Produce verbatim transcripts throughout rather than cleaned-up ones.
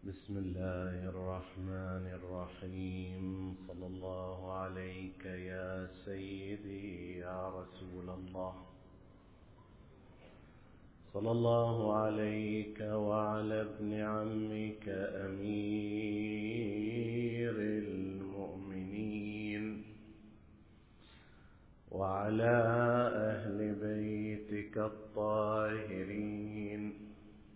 بسم الله الرحمن الرحيم. صلى الله عليك يا سيدي يا رسول الله، صلى الله عليك وعلى ابن عمك أمير المؤمنين وعلى أهل بيتك الطاهرين.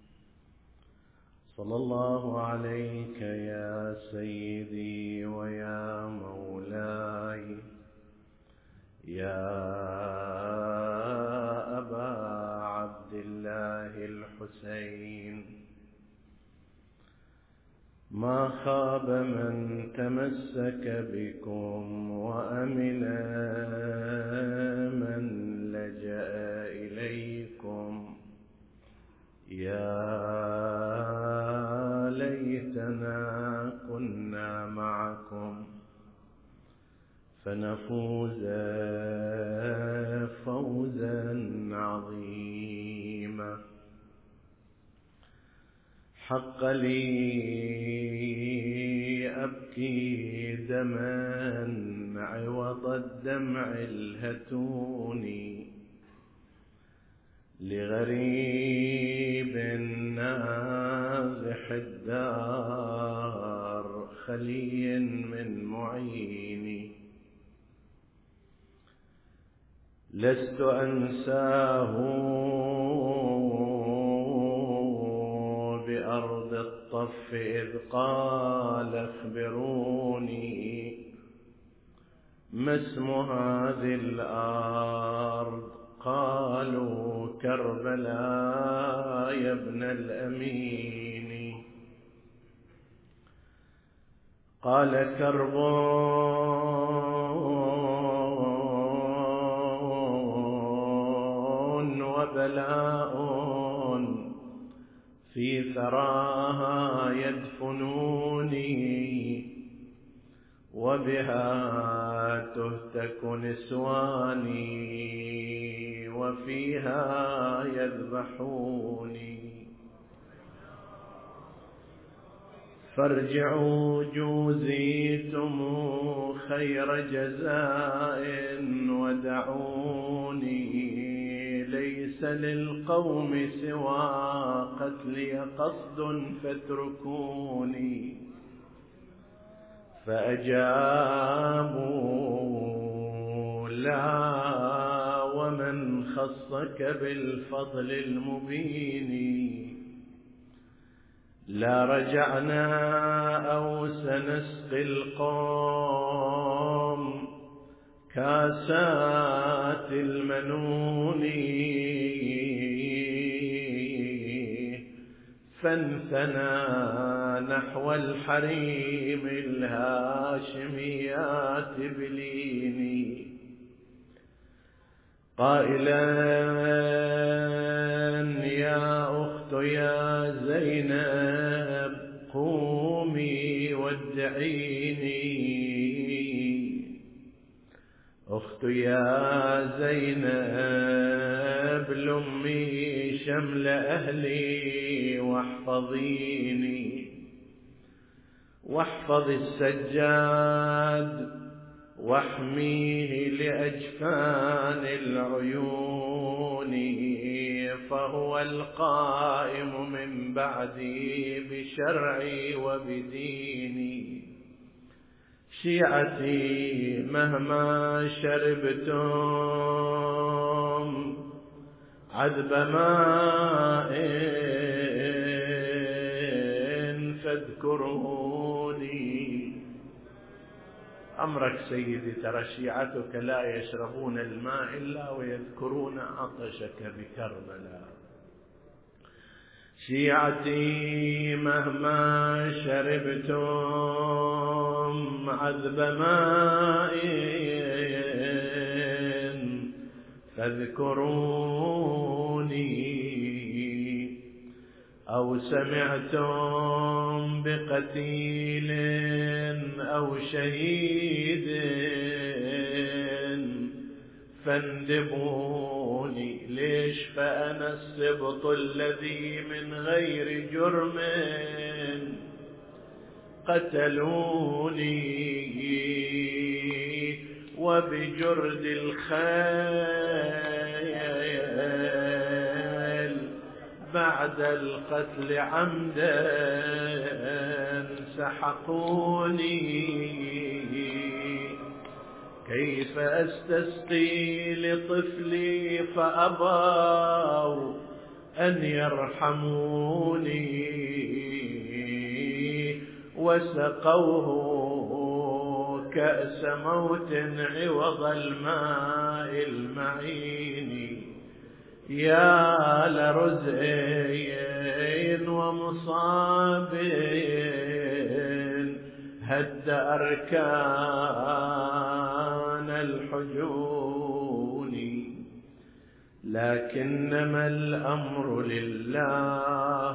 صلى الله عليك يا سيدي ويا مولاي يا أبا عبد الله الحسين. ما خاب من تمسك بكم وأمن من لجأ إليكم. يا ليتنا كنا معكم فنفوز فوزا عظيما. حق لي أبكي دما عوض الدمع الهتوني لغريب نازح الدار خلي من معيني. لست أنساه بأرض الطف إذ قال اخبروني ما اسم هذه الأرض. قالوا كربلاء يا ابن الأمين. قال كرب وبلاء في ثراها يدفنوني وبها تهتك نسواني وفيها يذبحوني. فارجعوا جوزيتم خير جزاء ودعوني. ليس للقوم سوى قتلي قصد فاتركوني. فأجابوا لا ومن خصك بالفضل المبين. لا رجعنا أو سنسقي القوم كاسات المنون. فانثنى نحو الحريم الهاشميات بليني قائلا يا أخت يا زينب قومي وادعيني. أخت يا زينب لمي شمل أهلي واحفظيني. واحفظ السجاد واحميه لأجفان العيون. فهو القائم من بعدي بشرعي وبديني. شيعتي مهما شربتم عذب ماء فاذكروني. أمرك سيدي، ترى شيعتك لا يشربون الماء إلا ويذكرون عطشك بكربلاء. شيعتي مهما شربتم عذب ماء فاذكروني. أو سمعتم بقتيل أو شهيد فاندبوني. ليش؟ فأنا السبط الذي من غير جرم قتلوني وبجرد الخيل بعد القتل عمدا سحقوني. كيف أستسقي لطفلي فأبوا أن يرحموني وسقوه كأس موت عوض الماء المعين. يا لرزء ومصاب هد أركان الحجون. لكنما الأمر لله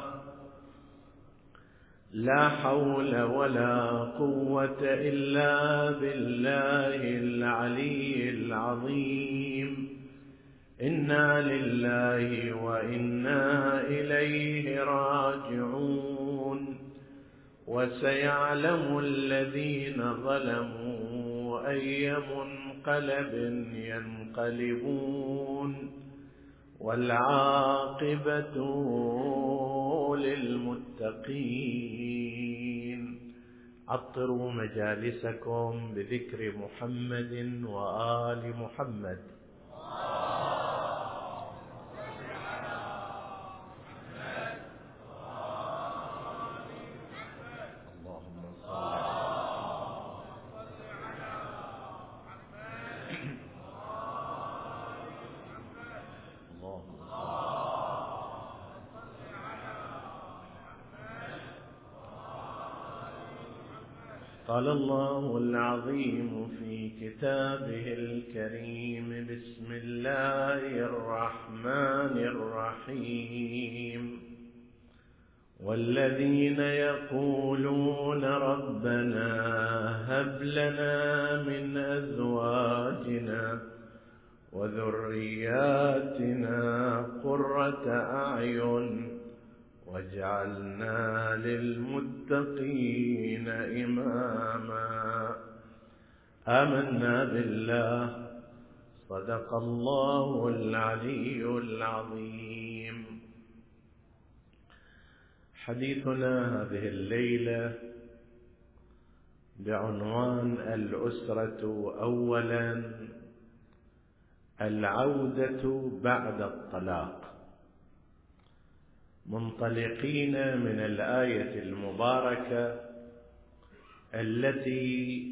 لا حول ولا قوة إلا بالله العلي العظيم. إنا لله وإنا إليه راجعون. وسيعلم الذين ظلموا أي منقلب ينقلبون والعاقبة للمتقين. عطروا مجالسكم بذكر محمد وآل محمد. قال الله العظيم في كتابه الكريم: بسم الله الرحمن الرحيم. والذين يقولون ربنا هب لنا من أزواجنا وذرياتنا قرة أعين واجعلنا للمتقين إماما. آمنا بالله. صدق الله العلي العظيم. حديثنا هذه الليلة بعنوان الأسرة أولا، العودة بعد الطلاق، منطلقين من الآية المباركة التي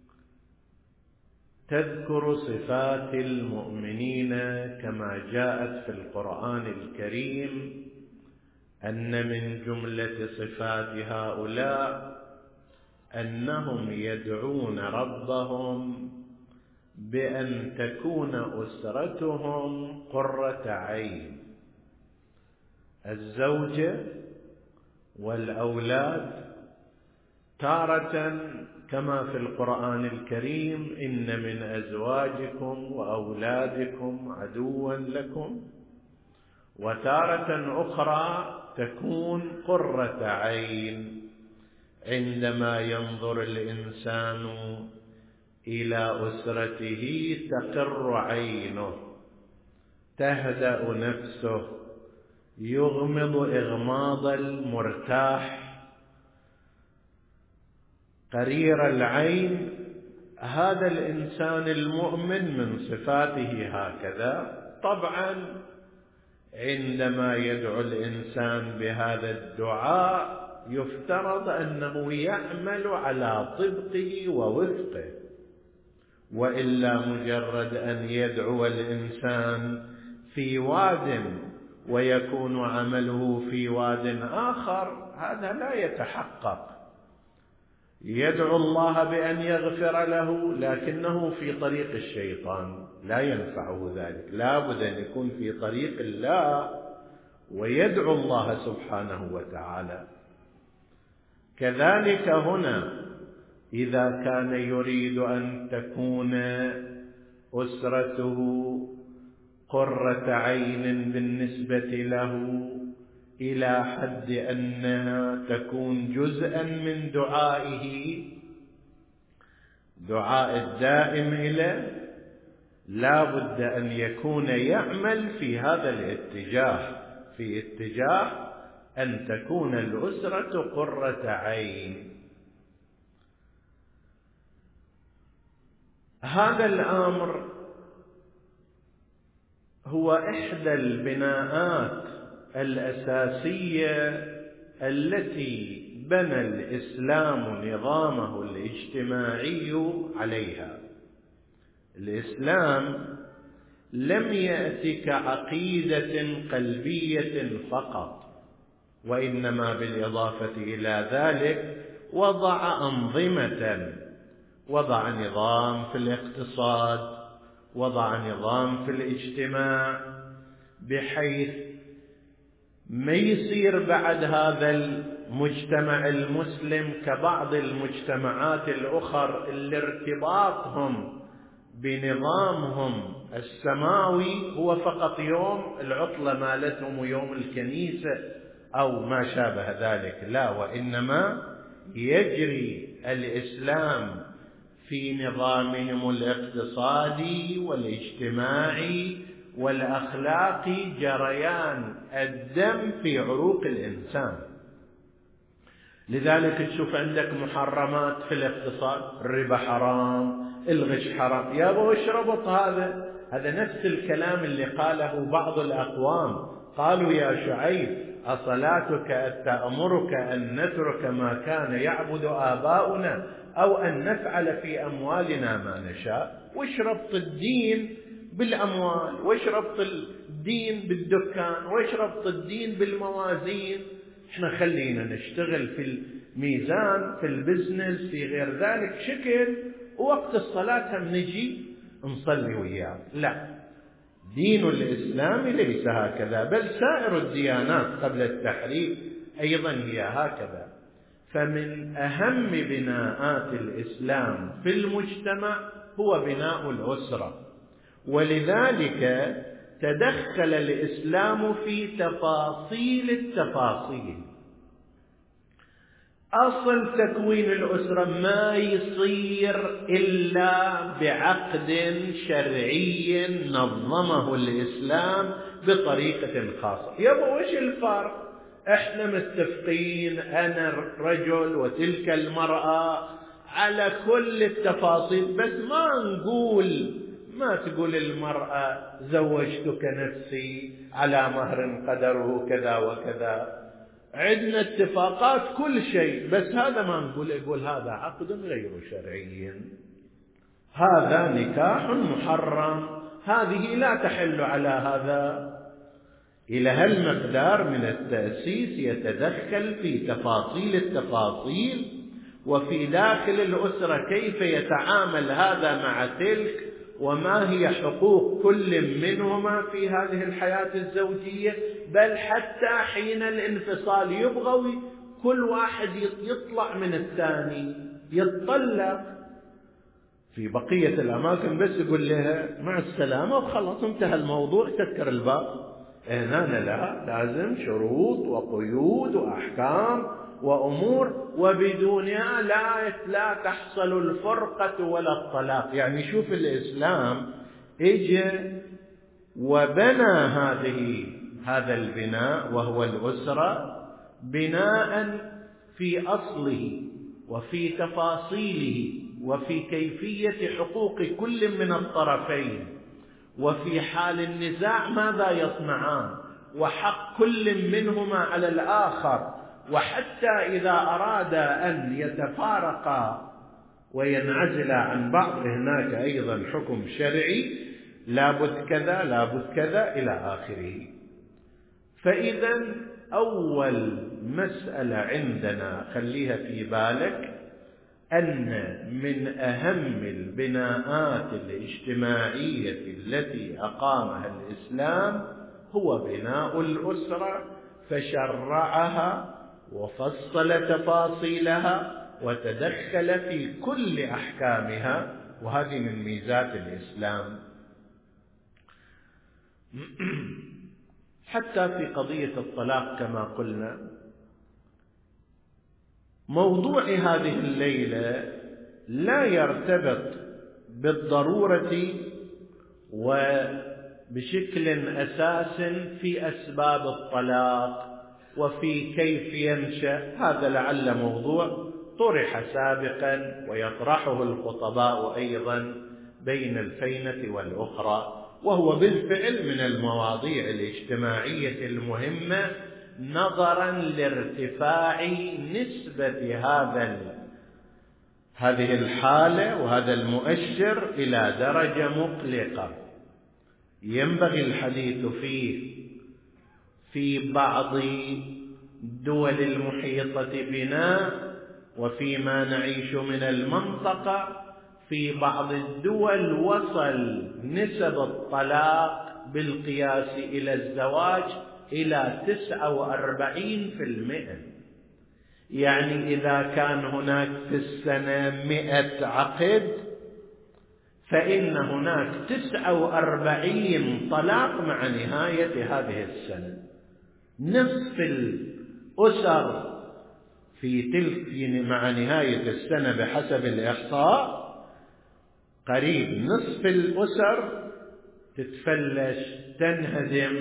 تذكر صفات المؤمنين كما جاءت في القرآن الكريم، أن من جملة صفات هؤلاء أنهم يدعون ربهم بأن تكون أسرتهم قرة عين، الزوجة والأولاد، تارة كما في القرآن الكريم: إن من أزواجكم وأولادكم عدوا لكم، وتارة أخرى تكون قرة عين عندما ينظر الإنسان إلى أسرته تقر عينه، تهدأ نفسه، يغمض إغماض المرتاح قرير العين. هذا الإنسان المؤمن من صفاته هكذا. طبعا عندما يدعو الإنسان بهذا الدعاء يفترض أنه يعمل على طبقه ووفقه، وإلا مجرد أن يدعو الإنسان في واد ويكون عمله في واد آخر هذا لا يتحقق. يدعو الله بأن يغفر له لكنه في طريق الشيطان، لا ينفعه ذلك. لا بد أن يكون في طريق الله ويدعو الله سبحانه وتعالى. كذلك هنا إذا كان يريد أن تكون أسرته قرة عين بالنسبة له، إلى حد أنها تكون جزءا من دعائه، دعاء الدائم إليه، لا بد أن يكون يعمل في هذا الاتجاه، في اتجاه أن تكون الأسرة قرة عين. هذا الأمر هو إحدى البناءات الأساسية التي بنى الإسلام نظامه الاجتماعي عليها. الإسلام لم يأت كعقيدة قلبية فقط، وإنما بالإضافة إلى ذلك وضع أنظمة، وضع نظام في الاقتصاد، وضع نظام في الاجتماع، بحيث ما يصير بعد هذا المجتمع المسلم كبعض المجتمعات الأخرى اللي ارتباطهم بنظامهم السماوي هو فقط يوم العطلة مالتهم ويوم الكنيسة أو ما شابه ذلك، لا، وإنما يجري الإسلام في نظامهم الاقتصادي والاجتماعي والأخلاقي جريان الدم في عروق الإنسان. لذلك تشوف عندك محرمات في الاقتصاد، الربا حرام، الغش حرام، يا ابو اشربط هذا. هذا نفس الكلام اللي قاله بعض الأقوام، قالوا يا شعيب أصلاتك تأمرك أن نترك ما كان يعبد آباؤنا أو أن نفعل في أموالنا ما نشاء؟ وش ربط الدين بالأموال؟ وش ربط الدين بالدكان؟ وش ربط الدين بالموازين؟ احنا خلينا نشتغل في الميزان، في البزنس، في غير ذلك شكل، ووقت الصلاة هم نجي نصلي وياه. لا، دين الإسلام ليس هكذا، بل سائر الديانات قبل التحريف أيضا هي هكذا. فمن أهم بناءات الإسلام في المجتمع هو بناء الأسرة، ولذلك تدخل الإسلام في تفاصيل التفاصيل. أصل تكوين الأسرة ما يصير إلا بعقد شرعي نظمه الإسلام بطريقة خاصة. يبقى وش الفرق؟ احنا متفقين أنا الرجل وتلك المرأة على كل التفاصيل، بس ما نقول، ما تقول المرأة زوجتك نفسي على مهر قدره كذا وكذا. عندنا اتفاقات كل شيء، بس هذا ما نقول، يقول هذا عقد غير شرعي، هذا نكاح محرم، هذه لا تحل على هذا. إلى هالمقدار من التأسيس يتدخل في تفاصيل التفاصيل، وفي داخل الأسرة كيف يتعامل هذا مع تلك، وما هي حقوق كل منهما في هذه الحياة الزوجية، بل حتى حين الانفصال يبغوا كل واحد يطلع من الثاني، يتطلق. في بقية الأماكن بس يقول لها مع السلامة وخلاص انتهى الموضوع، تذكر الباب. هنا لا، لازم شروط وقيود وأحكام وأمور، وبدونها لا لا تحصل الفرقة ولا الطلاق. يعني شوف الإسلام اجى وبنى هذه هذا البناء وهو الأسرة بناء في أصله وفي تفاصيله وفي كيفية حقوق كل من الطرفين، وفي حال النزاع ماذا يصنعان، وحق كل منهما على الآخر. وحتى إذا أراد أن يتفارقا وينعزلا عن بعض هناك أيضا حكم شرعي، لابد كذا لابد كذا إلى آخره. فإذا أول مسألة عندنا خليها في بالك، أن من أهم البناءات الاجتماعية التي أقامها الإسلام هو بناء الأسرة، فشرعها وفصل تفاصيلها وتدخل في كل أحكامها، وهذه من ميزات الإسلام. حتى في قضية الطلاق كما قلنا، موضوع هذه الليلة لا يرتبط بالضرورة وبشكل أساس في أسباب الطلاق وفي كيف ينشأ. هذا لعل موضوع طرح سابقا ويطرحه الخطباء أيضا بين الفينة والأخرى، وهو بالفعل من المواضيع الاجتماعية المهمة نظرا لارتفاع نسبة هذا هذه الحالة وهذا المؤشر إلى درجة مقلقة ينبغي الحديث فيه في بعض الدول المحيطة بنا وفيما نعيش من المنطقة. في بعض الدول وصل نسب الطلاق بالقياس إلى الزواج إلى تسعة وأربعين بالمئة. يعني إذا كان هناك في السنة مئة عقد، فإن هناك تسعة وأربعين طلاق مع نهاية هذه السنة. نصف الأسر في تلك مع نهاية السنة بحسب الإحصاء قريب نصف الأسر تتفلش تنهدم،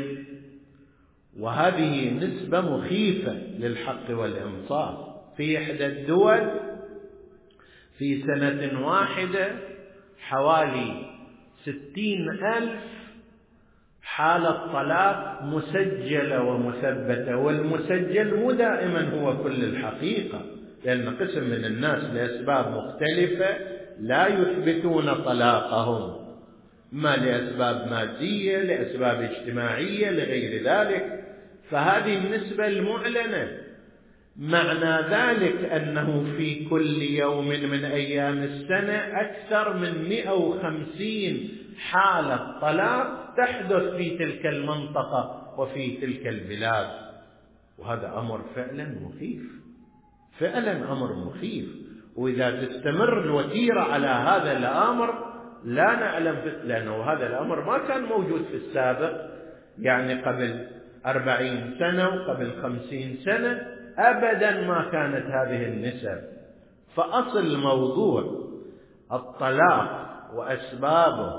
وهذه نسبة مخيفة للحق والإنصاف. في إحدى الدول في سنة واحدة حوالي ستين ألف حالة طلاق مسجلة ومثبتة، والمسجل مو دائما هو كل الحقيقة، لأن قسم من الناس لأسباب مختلفة لا يثبتون طلاقهم، ما لأسباب مادية، لأسباب اجتماعية، لغير ذلك. فهذه النسبة المعلنة معنى ذلك أنه في كل يوم من أيام السنة أكثر من مئة وخمسين حالة طلاق تحدث في تلك المنطقة وفي تلك البلاد، وهذا أمر فعلا مخيف، فعلا أمر مخيف. وإذا تستمر الوتيرة على هذا الأمر لا نعلم، لأنه هذا الأمر ما كان موجود في السابق، يعني قبل أربعين سنة وقبل خمسين سنة أبدا ما كانت هذه النسب. فأصل موضوع الطلاق وأسبابه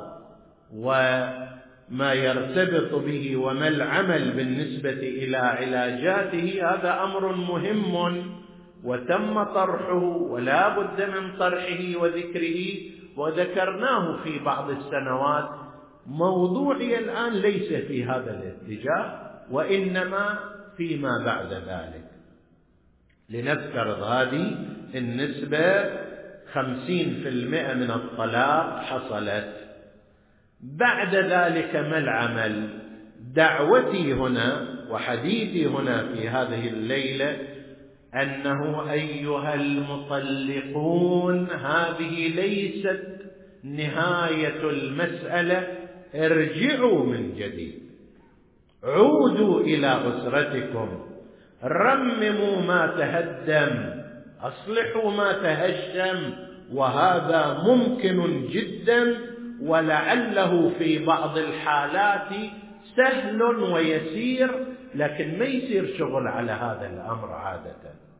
وما يرتبط به وما العمل بالنسبة إلى علاجاته هذا أمر مهم وتم طرحه ولا بد من طرحه وذكره، وذكرناه في بعض السنوات. موضوعي الآن ليس في هذا الاتجاه، وإنما فيما بعد ذلك. لنفترض هذه النسبة خمسين بالمئة من الطلاق حصلت، بعد ذلك ما العمل؟ دعوتي هنا وحديثي هنا في هذه الليلة أنه أيها المطلقون هذه ليست نهاية المسألة، ارجعوا من جديد، عودوا إلى أسرتكم، رمموا ما تهدم، أصلحوا ما تهشم، وهذا ممكن جدا، ولعله في بعض الحالات سهل ويسير، لكن ما يصير شغل على هذا الأمر عادة.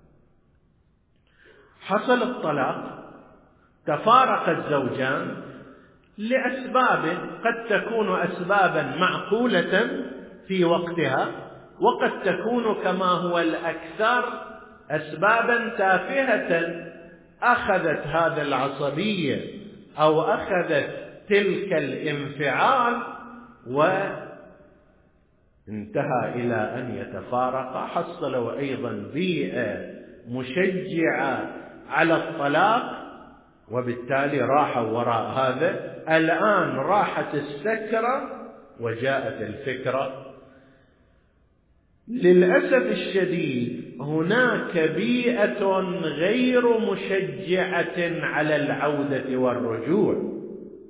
حصل الطلاق، تفارق الزوجان لأسباب قد تكون أسبابا معقولة في وقتها، وقد تكون كما هو الأكثر أسبابا تافهة أخذت هذا العصبية أو أخذت تلك الانفعال وانتهى إلى أن يتفارق. حصلوا أيضا بيئة مشجعة على الطلاق، وبالتالي راحوا وراء هذا. الآن راحت السكرة وجاءت الفكرة. للأسف الشديد هناك بيئة غير مشجعة على العودة والرجوع،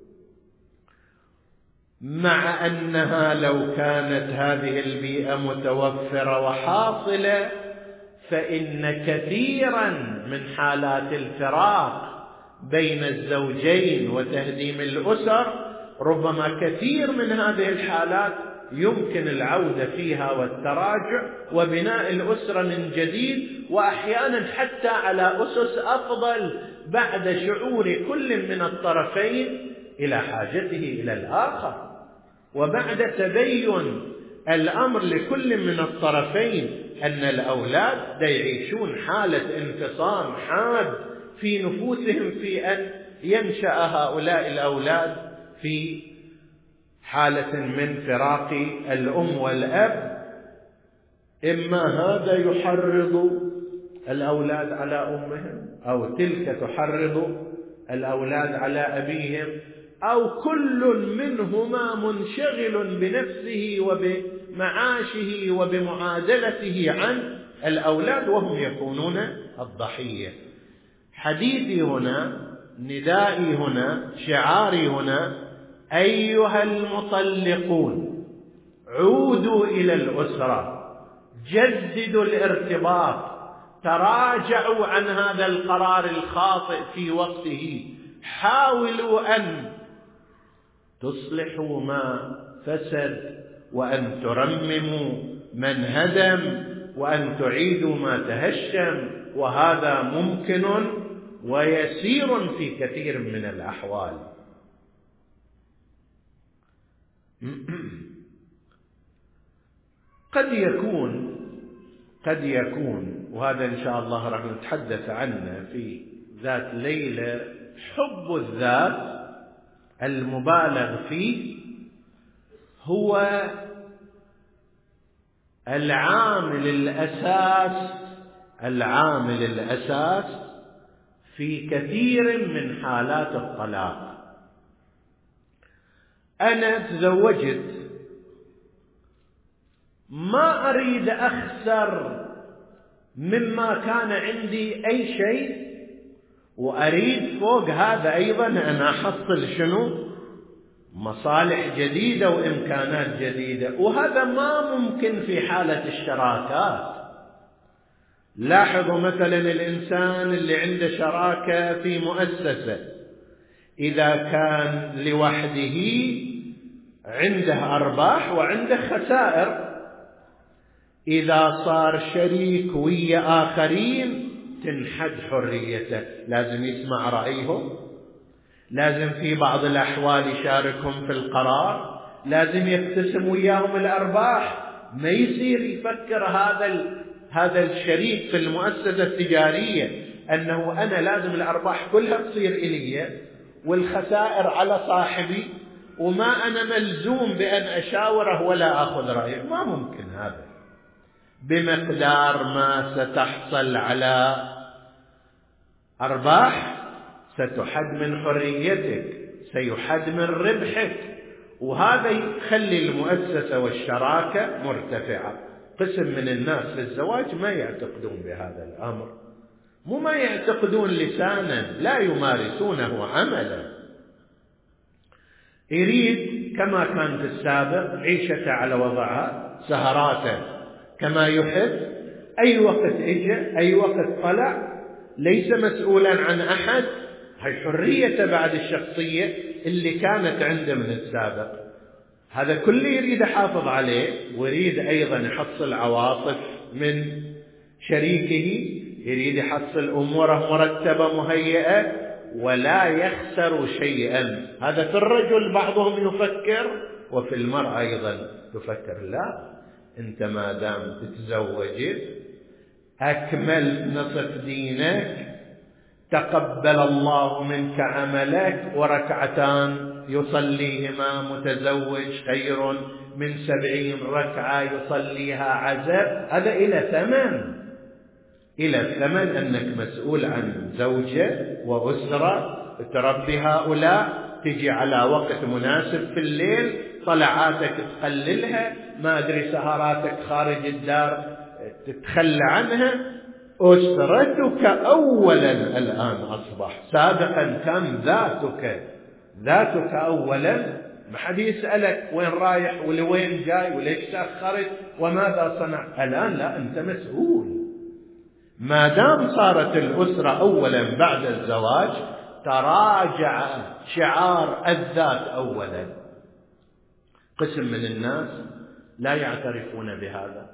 مع أنها لو كانت هذه البيئة متوفرة وحاصلة فإن كثيرا من حالات الفراق بين الزوجين وتهديم الأسر ربما كثير من هذه الحالات يمكن العودة فيها والتراجع وبناء الأسرة من جديد، وأحيانا حتى على أسس أفضل بعد شعور كل من الطرفين إلى حاجته إلى الآخر، وبعد تبين الأمر لكل من الطرفين أن الأولاد يعيشون حالة انفصام حاد في نفوسهم في أن ينشأ هؤلاء الأولاد في حالة من فراق الأم والأب. إما هذا يحرض الأولاد على أمهم، أو تلك تحرض الأولاد على أبيهم، أو كل منهما منشغل بنفسه وبمعاشه وبمعادلته عن الأولاد وهم يكونون الضحية. حديثي هنا، ندائي هنا، شعاري هنا: أيها المطلقون عودوا إلى الأسرة، جددوا الارتباط، تراجعوا عن هذا القرار الخاطئ في وقته، حاولوا أن تصلحوا ما فسد، وأن ترمموا من هدم، وأن تعيدوا ما تهشم، وهذا ممكن ويسير في كثير من الأحوال. قد يكون قد يكون وهذا إن شاء الله راح نتحدث عنه في ذات ليلة، حب الذات المبالغ فيه هو العامل الأساس العامل الأساس في كثير من حالات الطلاق. أنا تزوجت، ما أريد أخسر مما كان عندي أي شيء، وأريد فوق هذا أيضا أن أحصل شنو؟ مصالح جديدة وإمكانات جديدة، وهذا ما ممكن في حالة الشراكات. لاحظوا مثلا الإنسان اللي عنده شراكة في مؤسسة، إذا كان لوحده عنده أرباح وعنده خسائر، إذا صار شريك ويا آخرين تنحد حريته، لازم يسمع رأيهم، لازم في بعض الأحوال يشاركهم في القرار، لازم يقتسم وياهم الأرباح. ما يصير يفكر هذا هذا الشريك في المؤسسة التجارية أنه أنا لازم الأرباح كلها تصير إلي والخسائر على صاحبي، وما أنا ملزوم بأن أشاوره ولا أخذ رأيه. ما ممكن هذا. بمقدار ما ستحصل على أرباح ستحد من حريتك، سيحد من ربحك، وهذا يخلي المؤسسة والشراكة مرتفعة. قسم من الناس في الزواج ما يعتقدون بهذا الأمر، مو ما يعتقدون لسانا، لا يمارسونه عملا. يريد كما كان في السابق عيشته على وضعها، سهراته كما يحب، أي وقت إجا أي وقت طلع، ليس مسؤولا عن أحد. هي حريته بعد الشخصية اللي كانت عنده من السابق. هذا كله يريد يحافظ عليه، ويريد أيضا يحصل عواطف من شريكه، يريد يحصل أموره مرتبة مهيئة، ولا يخسر شيئا. هذا في الرجل بعضهم يفكر، وفي المرأة أيضا تفكر. لا، أنت ما دام تتزوجت أكمل نصف دينك، تقبل الله منك عملك، وركعتان يصليهما متزوج خير من سبعين ركعة يصليها عزب. هذا إلى ثمن إلى ثمن أنك مسؤول عن زوجة وأسرة، تربي هؤلاء، تجي على وقت مناسب في الليل، طلعاتك تقللها، ما أدري سهراتك خارج الدار تتخلى عنها. أسرتك أولا الآن أصبح، سابقا كان ذاتك ذاتك أولا. ما حد يسألك وين رايح ولوين جاي وليش تأخرت وماذا صنع. الآن لا، أنت مسؤول. ما دام صارت الأسرة أولا بعد الزواج، تراجع شعار الذات أولا. قسم من الناس لا يعترفون بهذا،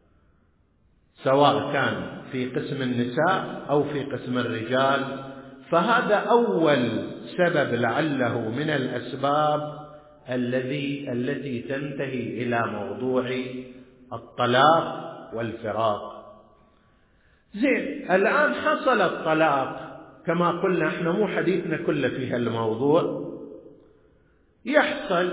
سواء كان في قسم النساء أو في قسم الرجال. فهذا أول سبب لعله من الأسباب الذي التي تنتهي إلى موضوع الطلاق والفراق. زين، الآن حصل الطلاق كما قلنا، احنا مو حديثنا كله في هالموضوع، يحصل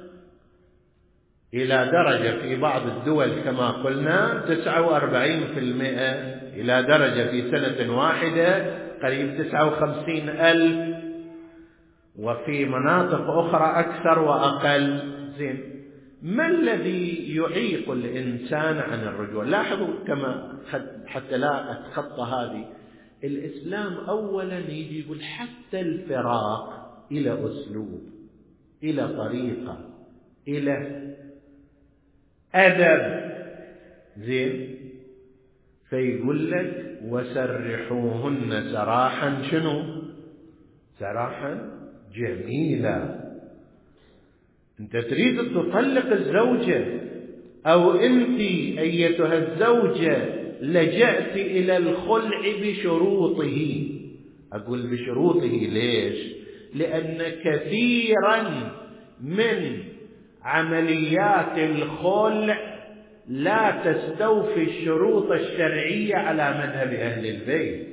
إلى درجة في بعض الدول كما قلنا تسعة وأربعين بالمئة، إلى درجة في سنة واحدة قريب تسعة وخمسين ألف، وفي مناطق أخرى أكثر وأقل. زين، ما الذي يعيق الإنسان عن الرجوع؟ لاحظوا كما حتى لا أتخطى هذه، الإسلام أولا يجي يقول حتى الفراق إلى أسلوب، إلى طريقة، إلى أدب. زين، فيقول لك وسرحوهن سراحا شنو؟ سراحا جميلا. أنت تريد تطلق الزوجة، أو أنت أيتها الزوجة لجأت إلى الخلع بشروطه. أقول بشروطه ليش؟ لأن كثيرا من عمليات الخلع لا تستوفي الشروط الشرعية على مذهب أهل البيت.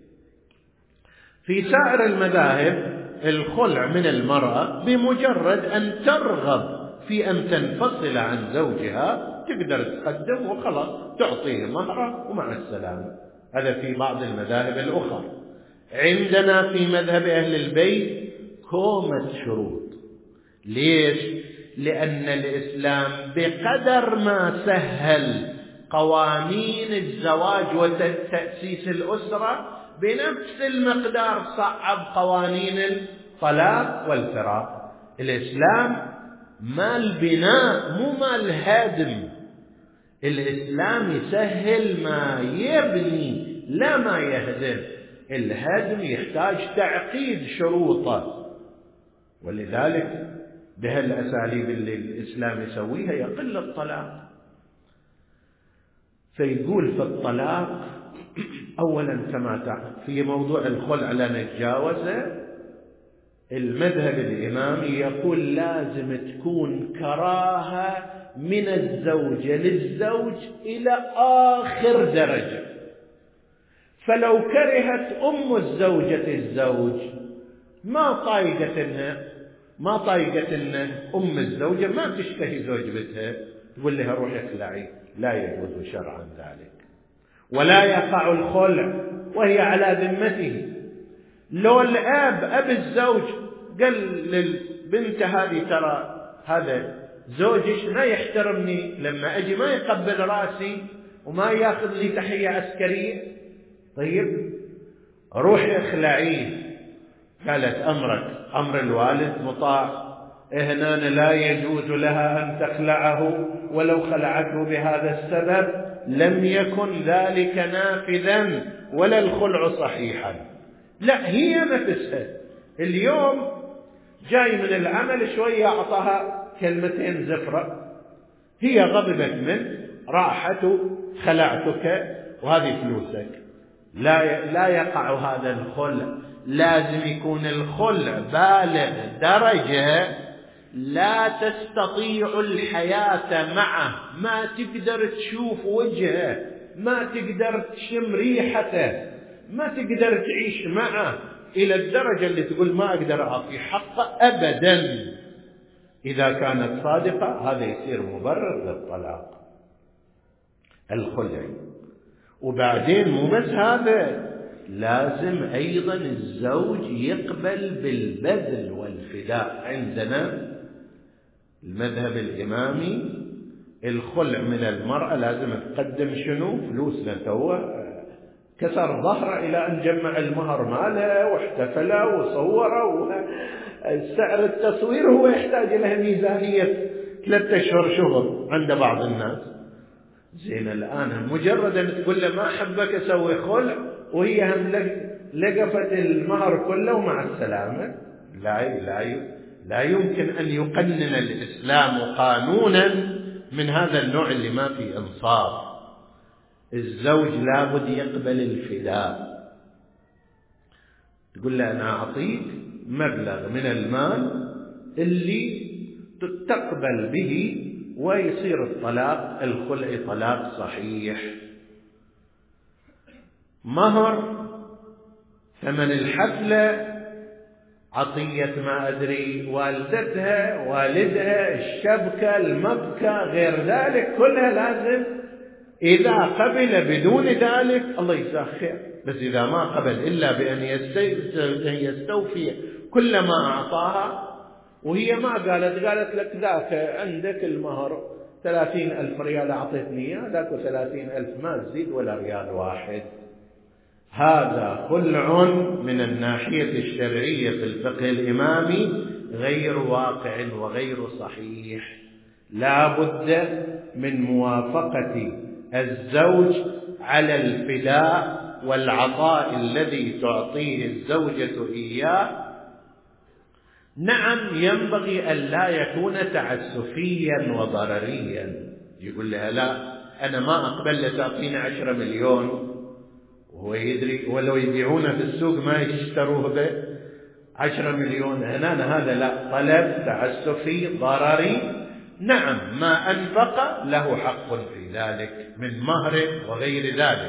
في سائر المذاهب الخلع من المرأة بمجرد أن ترغب في أن تنفصل عن زوجها تقدر تقدم وخلاص تعطيه مهره ومع السلامة. هذا في بعض المذاهب الأخرى. عندنا في مذهب أهل البيت كومة شروط. ليش؟ لأن الإسلام بقدر ما سهل قوانين الزواج وتأسيس الأسرة بنفس المقدار صعب قوانين الطلاق والفراق. الإسلام مال بناء مو مال هدم. الإسلام يسهل ما يبني لا ما يهدم. الهدم يحتاج تعقيد شروطه، ولذلك بهالأساليب اللي الإسلام يسويها يقل الطلاق. فيقول في الطلاق أولا كما تعرف في موضوع الخلع لا نتجاوزه، المذهب الإمامي يقول لازم تكون كراهة من الزوجة للزوج إلى آخر درجة. فلو كرهت أم الزوجة الزوج ما طايقت إنها ما طايقت إن أم الزوجة ما تشتهي زوجتها تقول لها روحي اخلعي، لا يجوز شرعا ذلك، ولا يقع الخلع وهي على ذمته. لو الأب أب الزوج قال للبنت هذه ترى هذا زوجك ما يحترمني، لما أجي ما يقبل رأسي وما ياخذ لي تحية عسكرية، طيب روحي اخلعيه. قالت أمرك أمر الوالد مطاع، هنا لا يجوز لها أن تخلعه، ولو خلعته بهذا السبب لم يكن ذلك نافذا ولا الخلع صحيحا. لا، هي نفسها اليوم جاي من العمل شوية أعطاها كلمتين زفرة، هي غضبت من راحت خلعتك وهذه فلوسك. لا لا يقع هذا الخلع. لازم يكون الخلع بالغ درجة لا تستطيع الحياة معه، ما تقدر تشوف وجهه، ما تقدر تشم ريحته، ما تقدر تعيش معه، إلى الدرجة اللي تقول ما أقدر أعطي حقه أبدا. إذا كانت صادقة هذا يصير مبرر للطلاق الخلعي. وبعدين مو بس هذا، لازم أيضا الزوج يقبل بالبذل والفداء. عندنا المذهب الإمامي الخلع من المرأة لازم تقدم شنو؟ فلوس. لتوه كسر ظهره إلى أن جمع المهر ماله واحتفل وصور، وسعر التصوير هو يحتاج إلى ميزانية ثلاثة أشهر شغل عند بعض الناس. زين، الآن مجرد أن تقول له ما أحبك أسوي خلع وهي هم لقفت المهر كله ومع السلامة. لا لا لا يمكن أن يقنن الإسلام قانونا من هذا النوع اللي ما فيه إنصاف. الزوج لابد يقبل الفداء، تقول له أنا أعطيك مبلغ من المال اللي تقبل به، ويصير الطلاق الخلع طلاق صحيح. مهر، ثمن الحفلة، عطية ما أدري والدتها والدها، الشبكة المبكى، غير ذلك كلها لازم. إذا قبل بدون ذلك الله يجزاه خير، بس إذا ما قبل إلا بأن يستوفي كل ما أعطاها، وهي ما قالت، قالت لك ذاك عندك المهر ثلاثين ألف ريال أعطيتني إياه، ذاك ثلاثين ألف ما تزيد ولا ريال واحد، هذا خلع من الناحية الشرعية في الفقه الإمامي غير واقع وغير صحيح. لا بد من موافقة الزوج على الفداء والعطاء الذي تعطيه الزوجة إياه. نعم، ينبغي أن لا يكون تعسفيا وضرريا، يقول لها لا أنا ما أقبل تعطيني عشرة مليون، وهو يدري ولو يبيعونه في السوق ما يشتروه به عشرة مليون. هنا هذا لا، طلب تعسفي ضرري. نعم، ما أنفق له حق في ذلك من مهر وغير ذلك.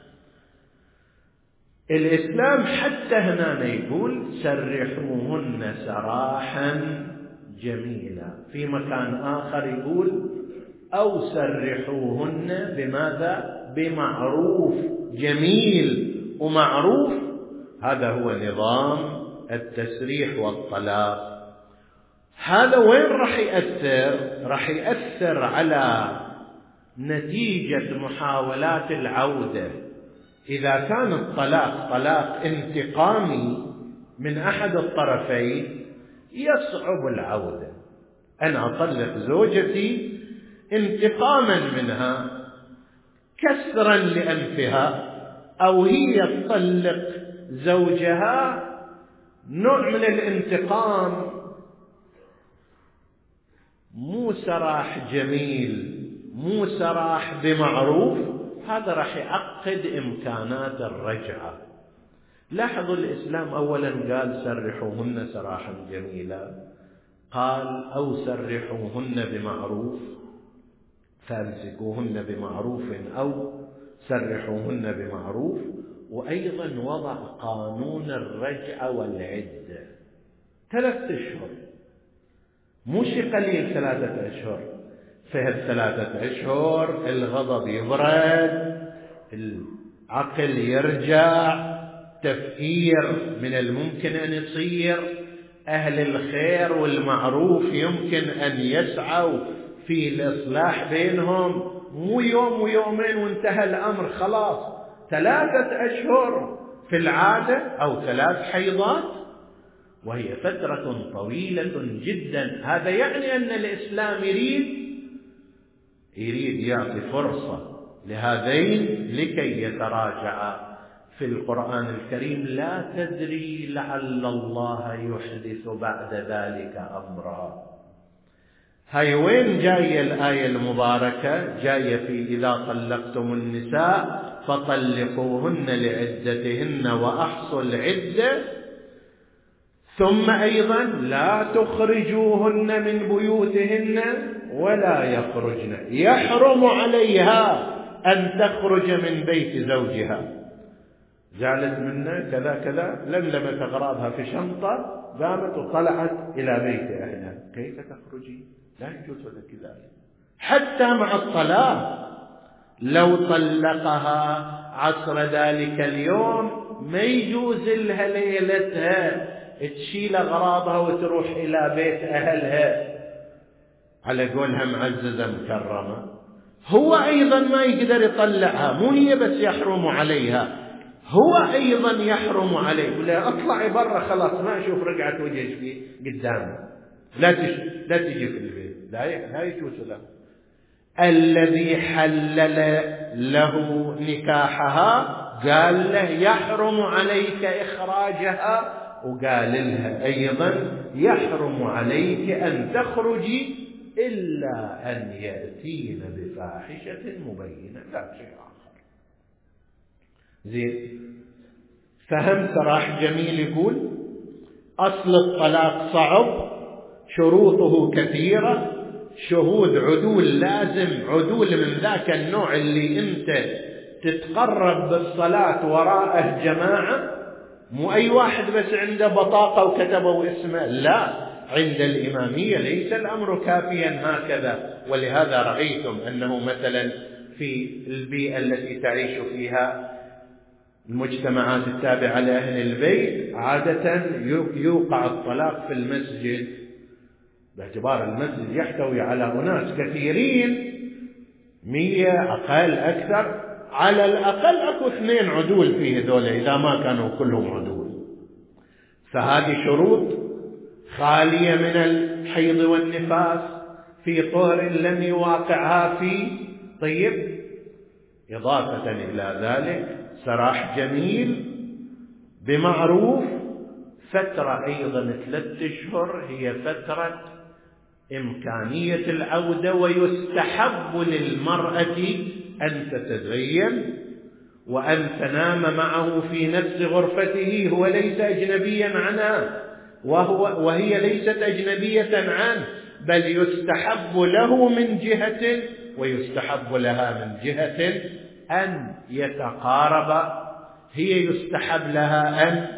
الإسلام حتى هنا يقول سرحوهن سراحا جميلا، في مكان آخر يقول أو سرحوهن بماذا؟ بمعروف. جميل ومعروف، هذا هو نظام التسريح والطلاق. هذا وين راح يأثر؟ راح يأثر على نتيجة محاولات العودة. إذا كان الطلاق طلاق انتقامي من أحد الطرفين يصعب العودة. أنا أطلق زوجتي انتقاما منها، كسرا لأنفها، أو هي تطلق زوجها نوع من الانتقام، مو سراح جميل، مو سراح بمعروف. هذا راح يعقد إمكانات الرجعة. لاحظوا الإسلام أولا قال سرحوهن سراحا جميلا، قال أو سرحوهن بمعروف، فامسكوهن بمعروف أو سرحوهن بمعروف. وأيضا وضع قانون الرجعة والعدة، ثلاثة أشهر، مو شيء قليل، ثلاثة أشهر. في هالثلاثة أشهر الغضب يبرد، العقل يرجع، تفكير من الممكن أن يصير، أهل الخير والمعروف يمكن أن يسعوا في الإصلاح بينهم، مو يوم ويومين وانتهى الأمر خلاص. ثلاثة أشهر في العادة أو ثلاث حيضات، وهي فترة طويلة جدا. هذا يعني أن الإسلام يريد يريد يعطي فرصة لهذين لكي يتراجعا. في القرآن الكريم لا تدري لعل الله يحدث بعد ذلك أمرا. هاي وين جاية الآية المباركة؟ جاية في إذا طلقتم النساء فطلقوهن لعدتهن وأحصوا العدة، ثم أيضا لا تخرجوهن من بيوتهن ولا يخرجن، يحرم عليها أن تخرج من بيت زوجها. زعلت منه كذا كذا، لملمت أغراضها في شنطة، قامت وطلعت إلى بيت أهلها، كيف تخرجي؟ لا يجوز لك ذلك. حتى مع الطلاق لو طلقها عصر ذلك اليوم ما يجوز لها ليلتها تشيل أغراضها وتروح إلى بيت أهلها على قولها معززة مكرمة. هو أيضا ما يقدر يطلعها، مو هي بس يحرم عليها، هو أيضا يحرم عليه. ولا أطلعي برا خلاص ما أشوف رقعة وجهك في قدامي، لا تش... لا تجي في البيت، لا لا يجوز له. الذي حلل له نكاحها قال له يحرم عليك إخراجها، وقال لها أيضا يحرم عليك أن تخرجي إلا أن يأتين بفاحشة مبينة، لا شيء آخر. زين، فهم سراح جميل يقول أصل الطلاق صعب، شروطه كثيرة، شهود عدول لازم، عدول من ذاك النوع اللي أنت تتقرب بالصلاة وراءه جماعة، مو أي واحد بس عنده بطاقة وكتبوا اسمه، لا، عند الإمامية ليس الأمر كافيا هكذا. ولهذا رأيتم أنه مثلا في البيئة التي تعيش فيها المجتمعات التابعة لأهل البيت عادة يوقع الطلاق في المسجد، باعتبار المسجد يحتوي على أناس كثيرين، مية أقل أكثر، على الأقل أكو اثنين عدول فيه ذولا إذا ما كانوا كلهم عدول. فهذه شروط خالية من الحيض والنفاس، في طهر لم يواقعها فيه. طيب، إضافة إلى ذلك سراح جميل بمعروف فترة أيضا ثلاثة أشهر هي فترة إمكانية العودة، ويستحب للمرأة أن تتزين وأن تنام معه في نفس غرفته، هو ليس أجنبيا عنها وهو وهي ليست أجنبية عنه، بل يستحب له من جهة ويستحب لها من جهة أن يتقاربا. هي يستحب لها أن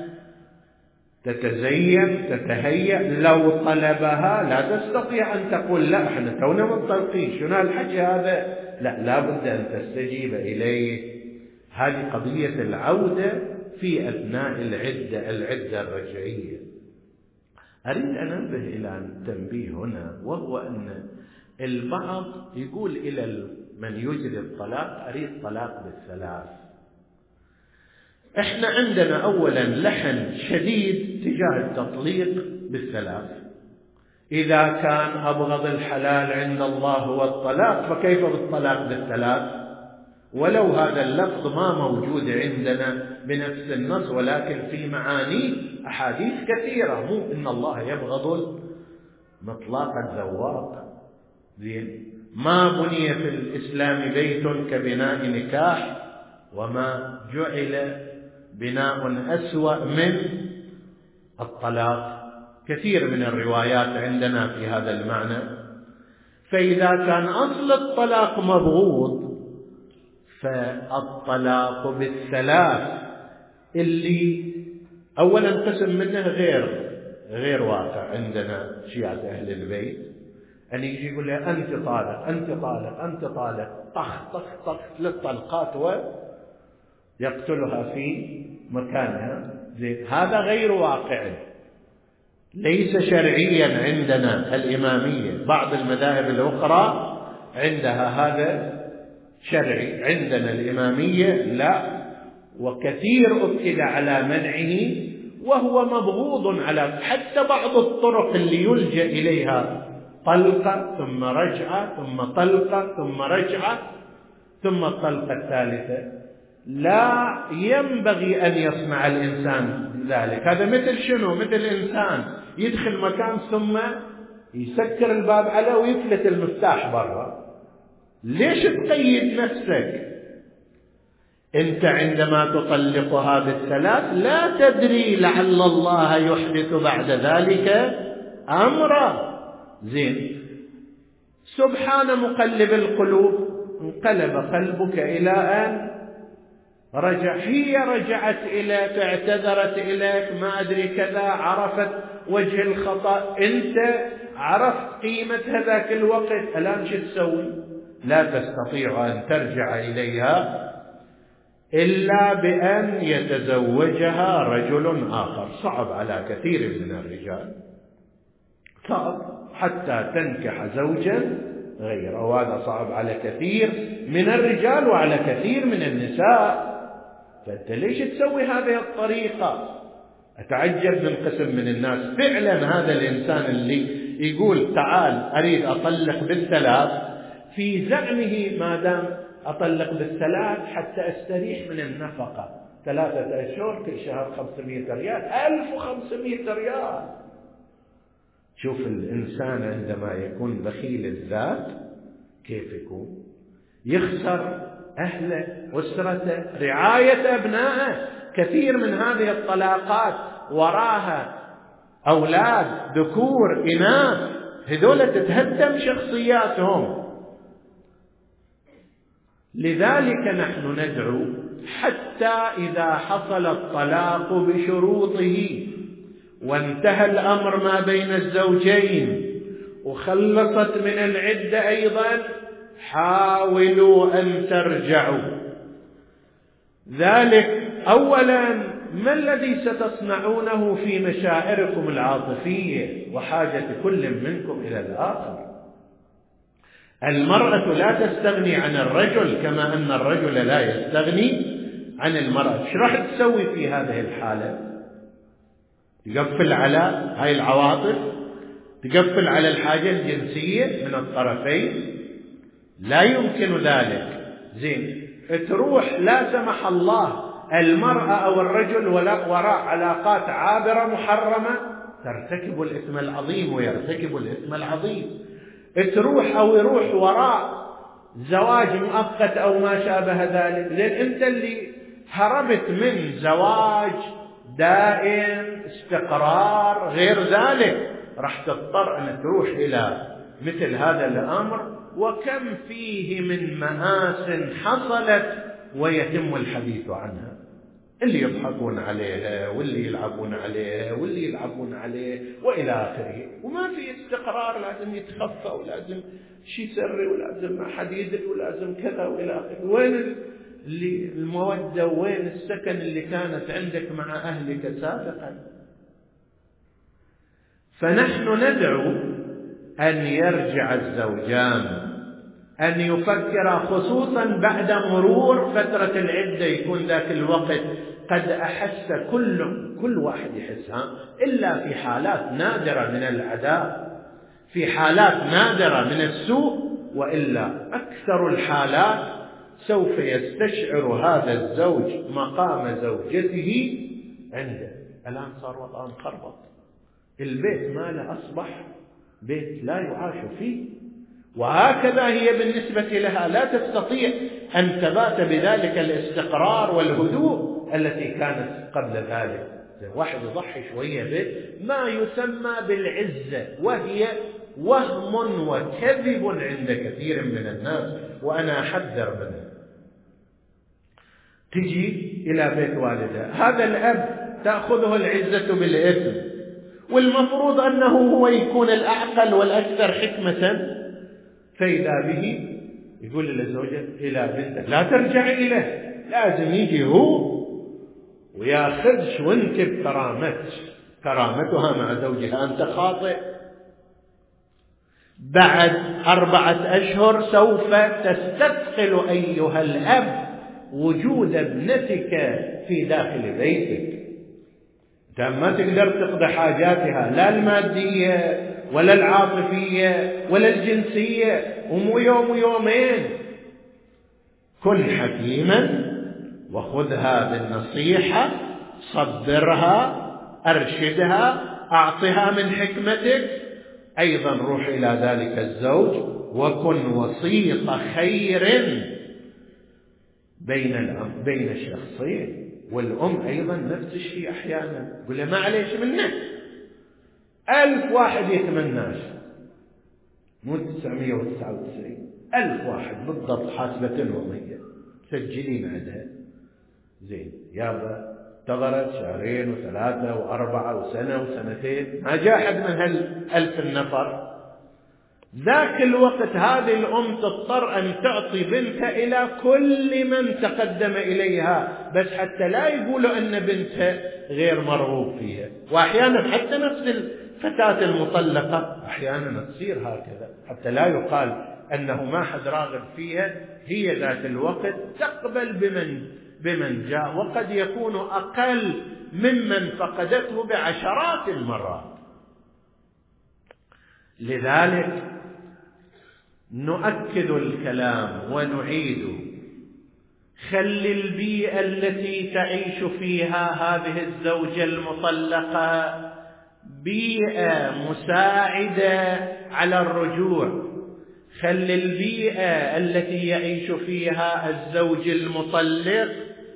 تتزين تتهيأ، لو طلبها لا تستطيع أن تقول لا احنا تونا منطلقين شنو الحكي هذا، لا، لا بد أن تستجيب إليه. هذه قضية العودة في أثناء العدة العدة الرجعية. أريد أن أنبه إلى تنبيه هنا، وهو أن البعض يقول إلى من يجري الطلاق أريد طلاق بالثلاث. احنا عندنا أولا لحن شديد تجاه التطليق بالثلاث. إذا كان أبغض الحلال عند الله هو الطلاق، فكيف بالطلاق بالثلاث؟ ولو هذا اللفظ ما موجود عندنا بنفس النص، ولكن في معاني أحاديث كثيرة، مو إن الله يبغض مطلق الزواق. زين، ما بني في الإسلام بيت كبناء نكاح، وما جعل بناء أسوأ من الطلاق. كثير من الروايات عندنا في هذا المعنى. فإذا كان أصل الطلاق مبغوض، فالطلاق بالثلاث اللي أولا قسم منه غير غير واقع عندنا شيعة أهل البيت، أن يجي يقول له أنت طالق أنت طالق أنت طالق، طخ طخ طخ ثلاث طلقات ويقتلها في مكانها. هذا غير واقع، ليس شرعيا عندنا الإمامية. بعض المذاهب الأخرى عندها هذا شرعي، عندنا الإمامية لا، وكثير أكد على منعه، وهو مبغوض على حتى بعض الطرق اللي يلجأ إليها، طلقة ثم رجعة ثم طلقة ثم رجعة ثم الطلقة الثالثة، لا ينبغي أن يصنع الإنسان ذلك. هذا مثل شنو؟ مثل إنسان يدخل مكان ثم يسكر الباب عليه ويفلت المفتاح برا. ليش تقيد نفسك؟ أنت عندما تطلقها بالثلاث لا تدري لعل الله يحدث بعد ذلك أمرا. زين، سبحان مقلب القلوب، انقلب قلبك إلى أن رجع، هي رجعت إليك، اعتذرت إليك، ما أدري كذا، عرفت وجه الخطأ، أنت عرفت قيمة هذاك الوقت، الآن شو تسوي؟ لا تستطيع أن ترجع إليها إلا بأن يتزوجها رجل آخر. صعب على كثير من الرجال، صعب حتى تنكح زوجا غيره، وهذا صعب على كثير من الرجال وعلى كثير من النساء. فأنت ليش تسوي هذه الطريقة؟ أتعجب من قسم من الناس فعلا. هذا الإنسان اللي يقول تعال أريد أطلق بالثلاث، في زعمه ما دام أطلق بالثلاث حتى أستريح من النفقة، ثلاثة أشهر كل شهر خمسمائة ريال، ألف وخمسمائة ريال. شوف الإنسان عندما يكون بخيل الذات كيف يكون؟ يخسر أهله، أسرته، رعاية أبنائه. كثير من هذه الطلاقات وراها أولاد ذكور إناث، هذول تتهدم شخصياتهم. لذلك نحن ندعو حتى إذا حصل الطلاق بشروطه وانتهى الأمر ما بين الزوجين وخلصت من العدة أيضا، حاولوا أن ترجعوا. ذلك أولا ما الذي ستصنعونه في مشاعركم العاطفية وحاجة كل منكم إلى الآخر. المرأة لا تستغني عن الرجل كما أن الرجل لا يستغني عن المرأة. ايش راح تسوي في هذه الحالة؟ تقفل على هاي العواطف، تقفل على الحاجة الجنسية من الطرفين؟ لا يمكن ذلك. زين، تروح لا سمح الله المرأة أو الرجل وراء علاقات عابرة محرمة، ترتكب الإثم العظيم ويرتكب الإثم العظيم. تروح أو يروح وراء زواج مؤقت أو ما شابه ذلك، لأن أنت اللي هربت من زواج دائم استقرار غير ذلك، راح تضطر أن تروح إلى مثل هذا الأمر. وكم فيه من مآس حصلت ويتم الحديث عنها، اللي يضحكون عليها واللي يلعبون عليها واللي يلعبون عليه وإلى آخره، وما في استقرار، لازم يتخفى ولازم شيء سري ولازم ما حد يدري ولازم كذا وإلى آخره. وين اللي المودة وين السكن اللي كانت عندك مع أهلك سابقا؟ فنحن ندعو أن يرجع الزوجان، أن يفكر خصوصا بعد مرور فترة العدة، يكون ذاك الوقت قد أحس كل كل واحد يحسها، إلا في حالات نادرة من العداء، في حالات نادرة من السوء، وإلا أكثر الحالات سوف يستشعر هذا الزوج مقام زوجته عنده. الآن صار وضعان خربط، البيت ماله أصبح بيت لا يعاش فيه، وهكذا هي بالنسبة لها لا تستطيع أن تبات بذلك الاستقرار والهدوء التي كانت قبل ذلك. واحد يضحي شوية به ما يسمى بالعزة، وهي وهم وكذب عند كثير من الناس، وأنا أحذر منه. تجي إلى بيت والدها، هذا الأب تأخذه العزة بالإثم، والمفروض أنه هو يكون الأعقل والأكثر حكمة، فإذا به يقول للزوجة إلى بنتك لا ترجع إليه، لازم يجي هو وياخذش وانت بكرامتك، كرامتها مع زوجها. أنت خاطئ. بعد أربعة أشهر سوف تستثقل أيها الأب وجود ابنتك في داخل بيتك. أنت ما تقدر تقضي حاجاتها، لا المادية ولا العاطفية ولا الجنسية، ومو يوم ويومين. كن حكيما وخذها بالنصيحة، صبرها، أرشدها، أعطها من حكمتك. أيضا روح إلى ذلك الزوج وكن وسيط خير بين الأم بين الشخصين. والأم أيضا نفس الشيء، أحيانا يقول ما عليش منك، ألف واحد يتمناش، مو تسعمية وتسعة وتسعين، ألف واحد بالضبط حاسبة وهي سجلين عندها. زين يابا انتظرت شهرين وثلاثة وأربعة وسنة وسنتين، ما جاء حد من هالألف النفر. ذاك الوقت هذه الأم تضطر أن تعطي بنتها إلى كل من تقدم إليها، بس حتى لا يقولوا أن بنتها غير مرغوب فيها. وأحيانا حتى نفس الفتاة المطلقة أحيانا تصير هكذا، حتى لا يقال أنه ما حد راغب فيها، هي ذات الوقت تقبل بمن بمن جاء، وقد يكون أقل ممن فقدته بعشرات المرات. لذلك نؤكد الكلام ونعيده. خل البيئة التي تعيش فيها هذه الزوجة المطلقة بيئة مساعدة على الرجوع، خلي البيئة التي يعيش فيها الزوج المطلق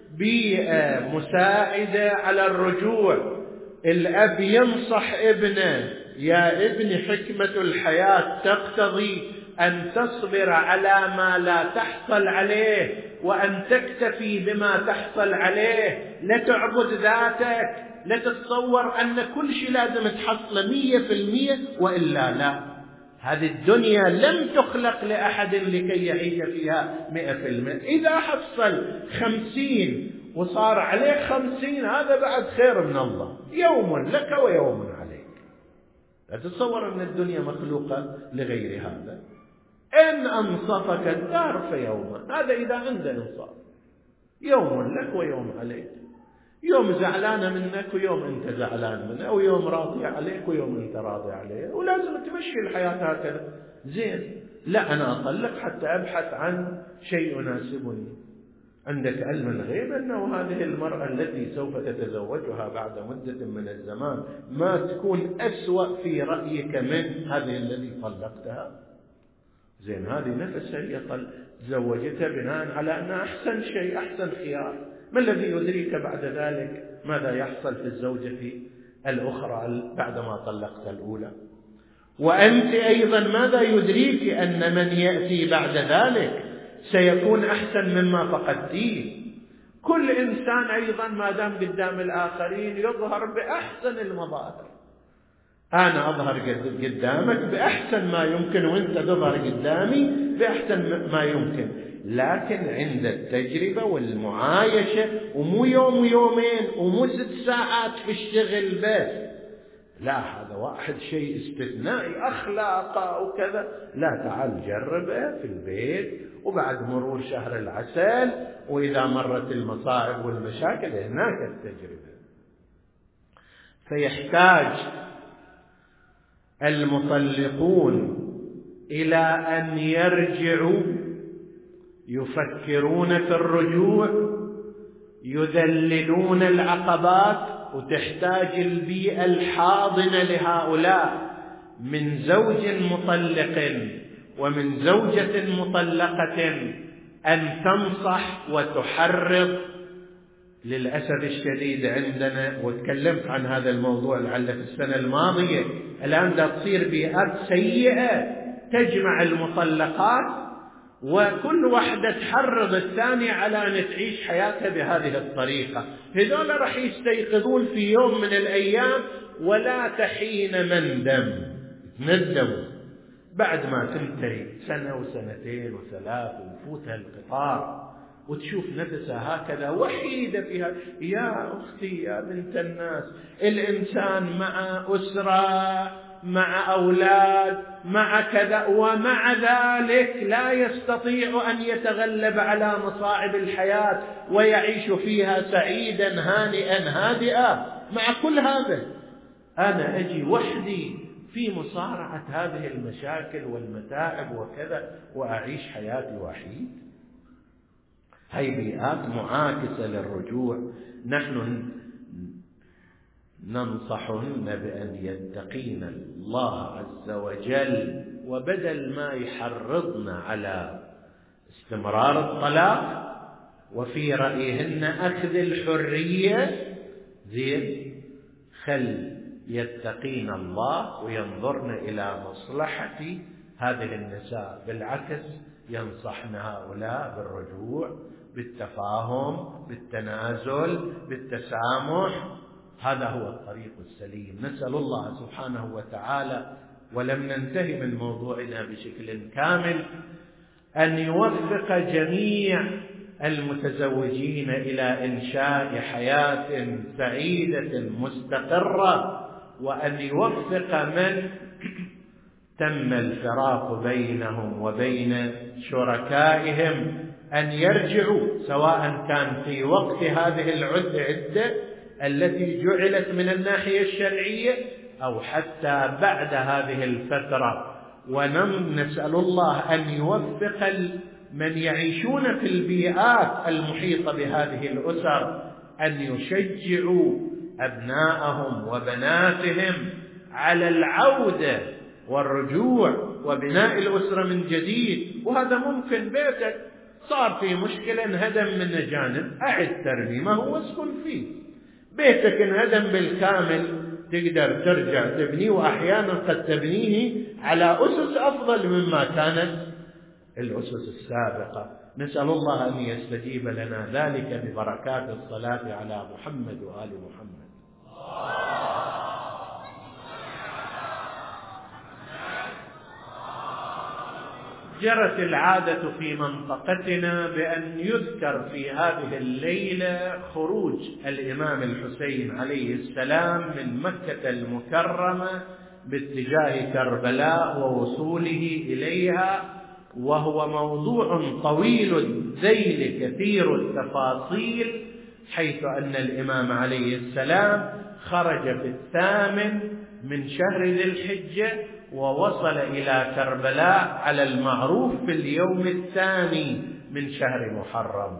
بيئة مساعدة على الرجوع. الأب ينصح ابنه: يا ابني، حكمة الحياة تقتضي أن تصبر على ما لا تحصل عليه وأن تكتفي بما تحصل عليه، لا تعبد ذاتك، لا تتصور أن كل شيء لازم تحصل مية في المية وإلا لا. هذه الدنيا لم تخلق لأحد لكي يعيش فيها مئة في المئة. إذا حصل خمسين وصار عليه خمسين هذا بعد خير من الله، يوم لك ويوم عليك. لا تتصور أن الدنيا مخلوقة لغير هذا. إن أنصفك الدار فيوما، هذا إذا عنده إنصاف، يوم لك ويوم عليك، يوم زعلان منك ويوم أنت زعلان منه، أو يوم راضي عليك ويوم أنت راضي عليه، ولازم تمشي الحياة هكذا. زين، لا أنا أطلق حتى أبحث عن شيء يناسبني. عندك علم الغيب أنه هذه المرأة التي سوف تتزوجها بعد مدة من الزمان ما تكون أسوأ في رأيك من هذه التي طلقتها؟ زين، هذه نفسها هي تزوجتها بناء على أنها أحسن شيء، أحسن خيار. ما الذي يدريك بعد ذلك ماذا يحصل في الزوجة الأخرى بعدما طلقت الأولى؟ وأنت أيضا ماذا يدريك أن من يأتي بعد ذلك سيكون أحسن مما فقدتيه؟ كل إنسان أيضا ما دام قدام الآخرين يظهر بأحسن المظاهر. أنا أظهر قدامك بأحسن ما يمكن وأنت تظهر قدامي بأحسن ما يمكن، لكن عند التجربة والمعايشة، ومو يوم ويومين ومو ست ساعات في الشغل بس، لا، هذا واحد شيء استثنائي أخلاقه وكذا. لا، تعال جربه في البيت، وبعد مرور شهر العسل وإذا مرت المصائب والمشاكل هناك التجربة. فيحتاج المطلقون إلى أن يرجعوا، يفكرون في الرجوع، يذللون العقبات. وتحتاج البيئة الحاضنة لهؤلاء من زوج مطلق ومن زوجة مطلقة أن تنصح وتحرض. للأسف الشديد عندنا، وتكلمت عن هذا الموضوع لعل في السنة الماضية، الآن دا تصير بيئات سيئة تجمع المطلقات، وكل واحدة تحرض الثانية على أن تعيش حياتها بهذه الطريقة. هذول راح يستيقظون في يوم من الأيام ولا تحين مندم، ندموا بعد ما تنتهي سنة وسنتين وثلاث وفوتها القطار، وتشوف نفسها هكذا وحيدة فيها. يا أختي يا بنت الناس، الإنسان مع أسرة، مع أولاد، مع كذا، ومع ذلك لا يستطيع أن يتغلب على مصاعب الحياة ويعيش فيها سعيدا هانئا هادئا. مع كل هذا أنا أجي وحدي في مصارعة هذه المشاكل والمتاعب وكذا، وأعيش حياتي وحيد. هاي بيئات معاكسة للرجوع. نحن ننصحهن بأن يتقين الله عز وجل، وبدل ما يحرضن على استمرار الطلاق وفي رأيهن أخذ الحرية، زين، خل يتقين الله وينظرن إلى مصلحة هذه النساء. بالعكس ينصحن هؤلاء بالرجوع، بالتفاهم، بالتنازل، بالتسامح. هذا هو الطريق السليم. نسأل الله سبحانه وتعالى، ولم ننتهي من موضوعنا بشكل كامل، أن يوفق جميع المتزوجين إلى إنشاء حياة سعيدة مستقرة، وأن يوفق من تم الفراق بينهم وبين شركائهم أن يرجعوا، سواء كان في وقت هذه العدة التي جعلت من الناحية الشرعية أو حتى بعد هذه الفترة. ونسأل الله أن يوفق من يعيشون في البيئات المحيطة بهذه الأسر أن يشجعوا أبناءهم وبناتهم على العودة والرجوع وبناء الأسرة من جديد. وهذا ممكن. بيتك صار فيه مشكلة، انهدم من جانب، أعد ترميمه واسكن فيه. بيتك انهدم بالكامل، تقدر ترجع تبنيه، وأحيانا قد تبنيه على أسس أفضل مما كانت الأسس السابقة. نسأل الله أن يستجيب لنا ذلك ببركات الصلاة على محمد وآل محمد. جرت العادة في منطقتنا بأن يذكر في هذه الليلة خروج الإمام الحسين عليه السلام من مكة المكرمة باتجاه كربلاء ووصوله إليها، وهو موضوع طويل الذيل كثير التفاصيل، حيث أن الإمام عليه السلام خرج في الثامن من شهر ذي الحجة ووصل إلى كربلاء على المعروف في اليوم الثاني من شهر محرم،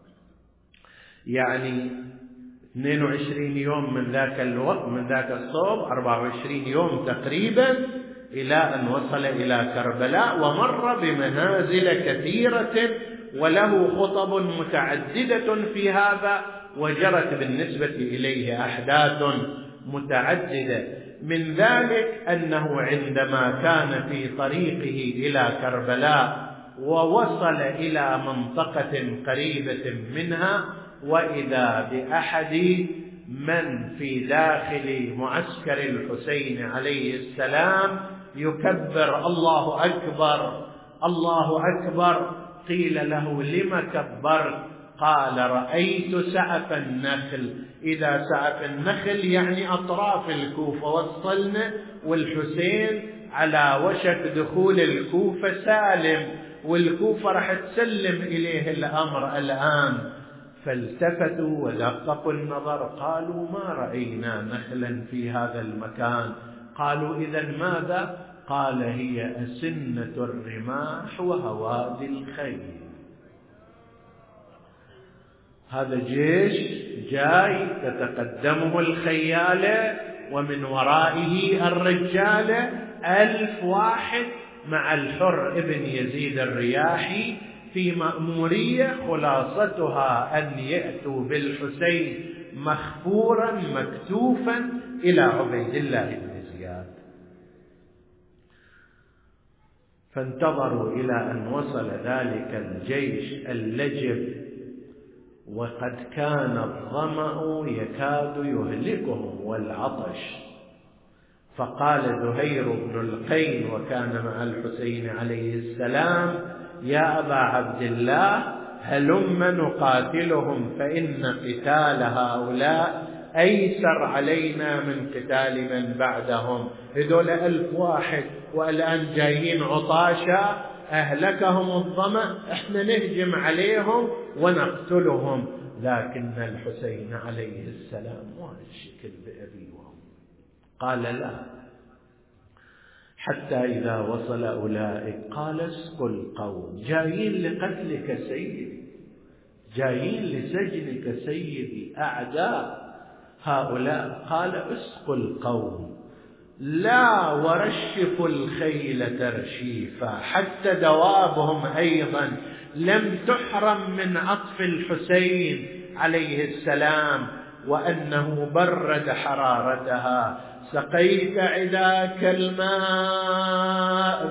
يعني اثنين وعشرين يوم من ذاك الوقت، من ذاك الصوم أربعة وعشرين يوم تقريبا، إلى أن وصل إلى كربلاء ومر بمنازل كثيرة وله خطب متعددة في هذا، وجرت بالنسبة إليه أحداث متعددة. من ذلك أنه عندما كان في طريقه إلى كربلاء ووصل إلى منطقة قريبة منها، وإذا بأحد من في داخل معسكر الحسين عليه السلام يكبر الله أكبر الله أكبر. قيل له: لم كبرت؟ قال: رأيت سعف النخل. إذا سعف النخل يعني أطراف الكوفة، وصلنا والحسين على وشك دخول الكوفة سالم، والكوفة راح تسلم إليه الأمر الآن. فالتفتوا ودققوا النظر، قالوا: ما رأينا نخلا في هذا المكان. قالوا: إذن ماذا؟ قال: هي أسنة الرماح وهوادي الخيل. هذا جيش جاي تتقدمه الخيالة ومن ورائه الرجالة، ألف واحد مع الحر ابن يزيد الرياحي في مأمورية خلاصتها أن يأتوا بالحسين مخفورا مكتوفا إلى عبيد الله بن زياد. فانتظروا إلى أن وصل ذلك الجيش اللجب، وقد كان الظمأ يكاد يهلكهم والعطش. فقال زهير بن القين وكان مع الحسين عليه السلام: يا أبا عبد الله، هلم نقاتلهم، فإن قتال هؤلاء أيسر علينا من قتال من بعدهم. هذول ألف واحد والآن جايين عطاشا، أهلكهم الظمأ، احنا نهجم عليهم ونقتلهم. لكن الحسين عليه السلام ما الشكل بأبي وهم، قال: لا. حتى إذا وصل أولئك قال: اسقوا القوم، جايين لقتلك سيدي، جايين لسجنك سيدي، أعداء هؤلاء. قال: اسقوا القوم، لا ورشفوا الخيل ترشيفا. حتى دوابهم أيضا لم تحرم من عطف الحسين عليه السلام، وأنه برد حرارتها. سقيت عداك الماء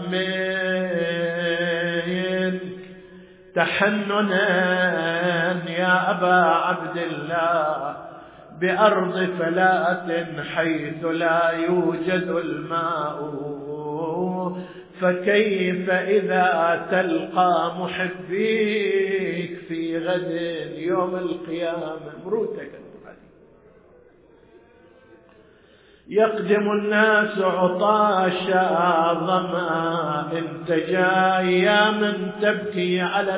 منك تحننا يا أبا عبد الله، بأرض فلاة حيث لا يوجد الماء، فكيف إذا تلقى محبيك في غد يوم القيامة. مروتك يقدم الناس عطاشا ظما، انت جاي يا من تبكي على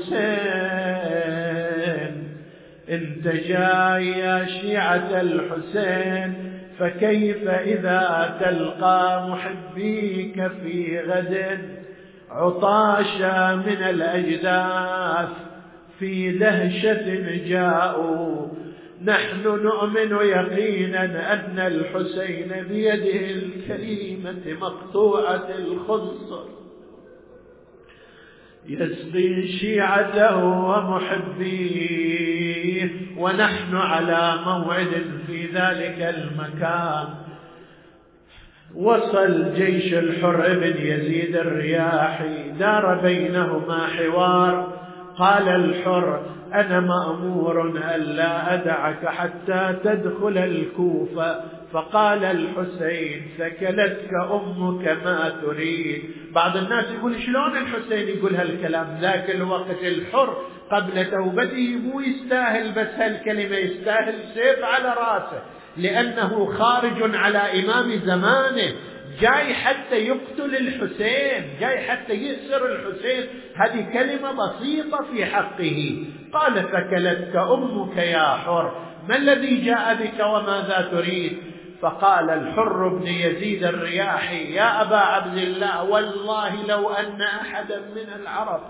الحسين، انت جاي يا شيعة الحسين، فكيف إذا تلقى محبيك في غد عطاشا من الأجداث، في دهشة جاءوا نحن نؤمن يقينا أن الحسين بيده الكريمة مقطوعة الخنصر يسقي شيعته ومحبيه، ونحن على موعد في ذلك المكان. وصل جيش الحر بن يزيد الرياحي، دار بينهما حوار. قال الحر: أنا مأمور ألا أدعك حتى تدخل الكوفة. فقال الحسين: ثكلتك أمك ما تريد. بعض الناس يقول: شلون الحسين يقول هالكلام؟ ذاك الوقت الحر قبل توبته مو يستاهل بس هالكلمة، يستاهل سيف على راسه، لأنه خارج على إمام زمانه، جاي حتى يقتل الحسين، جاي حتى يأسر الحسين. هذه كلمة بسيطة في حقه. قال: ثكلتك أمك يا حر، ما الذي جاء بك وماذا تريد؟ فقال الحر بن يزيد الرياحي: يا أبا عبد الله، والله لو أن أحدا من العرب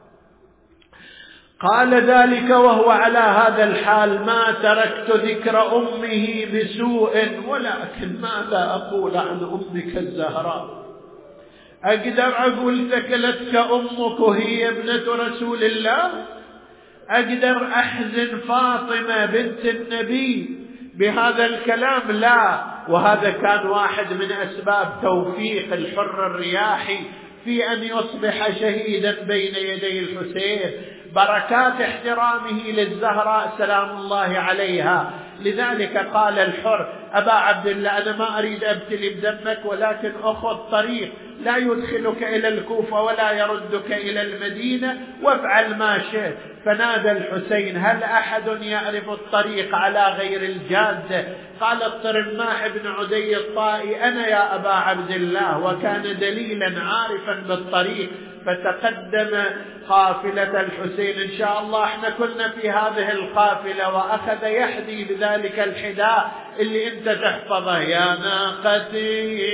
قال ذلك وهو على هذا الحال ما تركت ذكر أمه بسوء، ولكن ماذا أقول عن أمك الزهراء؟ أقدر أقول ثكلتك أمك هي ابنة رسول الله؟ أقدر أحزن فاطمة بنت النبي بهذا الكلام؟ لا. وهذا كان واحد من أسباب توفيق الحر الرياحي في أن يصبح شهيدا بين يدي الحسين، بركات احترامه للزهراء سلام الله عليها. لذلك قال الحر: أبا عبد الله، أنا ما أريد أبتلي بدمك، ولكن أخذ طريق لا يدخلك إلى الكوفة ولا يردك إلى المدينة، وافعل ما شئت. فنادى الحسين: هل أحد يعرف الطريق على غير الجادة؟ قال الطرماح بن عدي الطائي: أنا يا أبا عبد الله. وكان دليلا عارفا بالطريق. فتقدم قافلة الحسين، إن شاء الله احنا كنا في هذه القافلة، وأخذ يحدي بذلك الحداء اللي انت تحفظه: يا ناقتي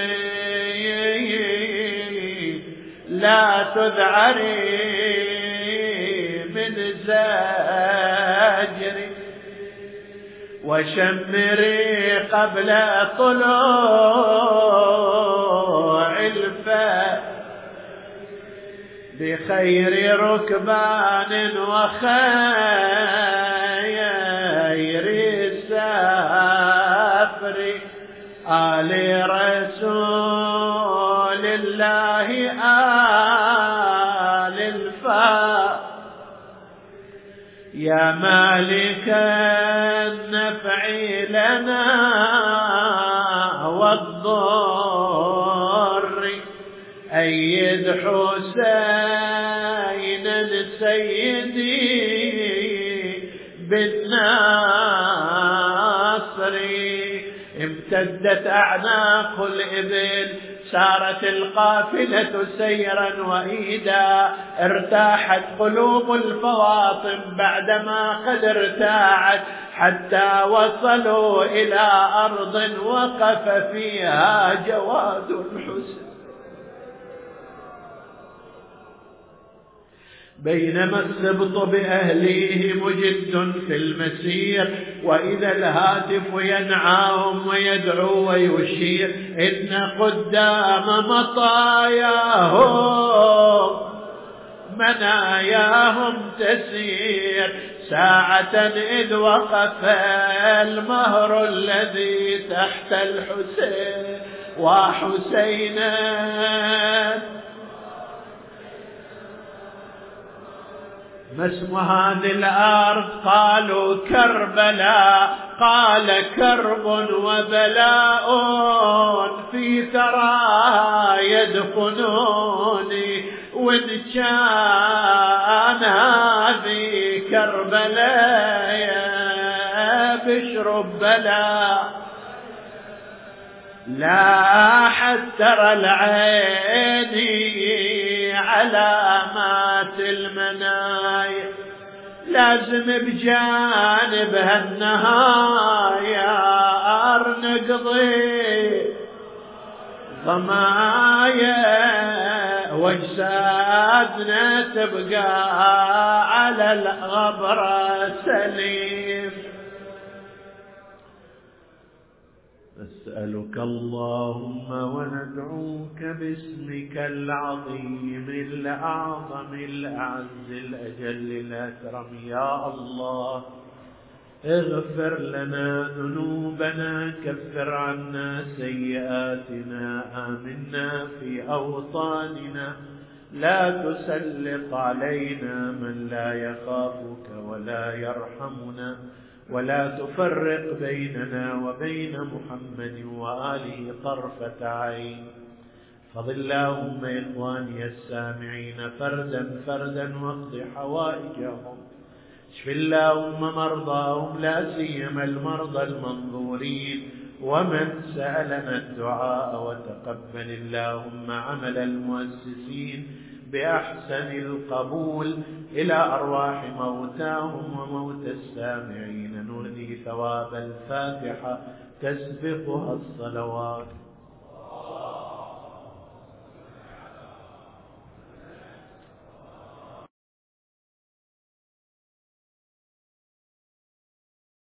لا تذعري من زاجري، وشمري قبل طلوع الفجر بخير ركبان وخير سافر آل رسول الله آل الفا. يا مالك النفع لنا والضر أيد حسينا سيدي بالناصر. امتدت أعناق الإبل، سارت القافلة سيرا وإيدا، ارتاحت قلوب الفواطم بعدما قد ارتاعت، حتى وصلوا إلى أرض وقف فيها جواد الحسن. بينما السبط بأهليه مجد في المسير، وإذا الهاتف ينعاهم ويدعو ويشير: إن قدام مطاياهم مناياهم تسير، ساعة إذ وقف المهر الذي تحت الحسين وحسينا. ما اسم هذه الأرض؟ قالوا كربلاء. قال: كرب وبلاء في ثرى يدفنوني، وإن كان هذه كربلاء بشرب بلاء. لا حتر العين علامات المنايا، لازم بجانبها النهاية نقضي ضمايا، واجسادنا تبقى على الغبرة سليم. نسألك اللهم وندعوك باسمك العظيم الأعظم الأعز الأجل الأكرم يا الله اغفر لنا ذنوبنا كفر عنا سيئاتنا آمنا في أوطاننا لا تسلط علينا من لا يخافك ولا يرحمنا ولا تفرق بيننا وبين محمد وآله طرفة عين. فضل اللهم إخواني السامعين فردا فردا واقض حوائجهم، اشف اللهم مرضاهم لا سيما المرضى المنظورين ومن سألنا الدعاء، وتقبل اللهم عمل المؤسسين بأحسن القبول إلى أرواح موتاهم وموت السامعين، نهدي ثواب الفاتحة تسبقها الصلوات.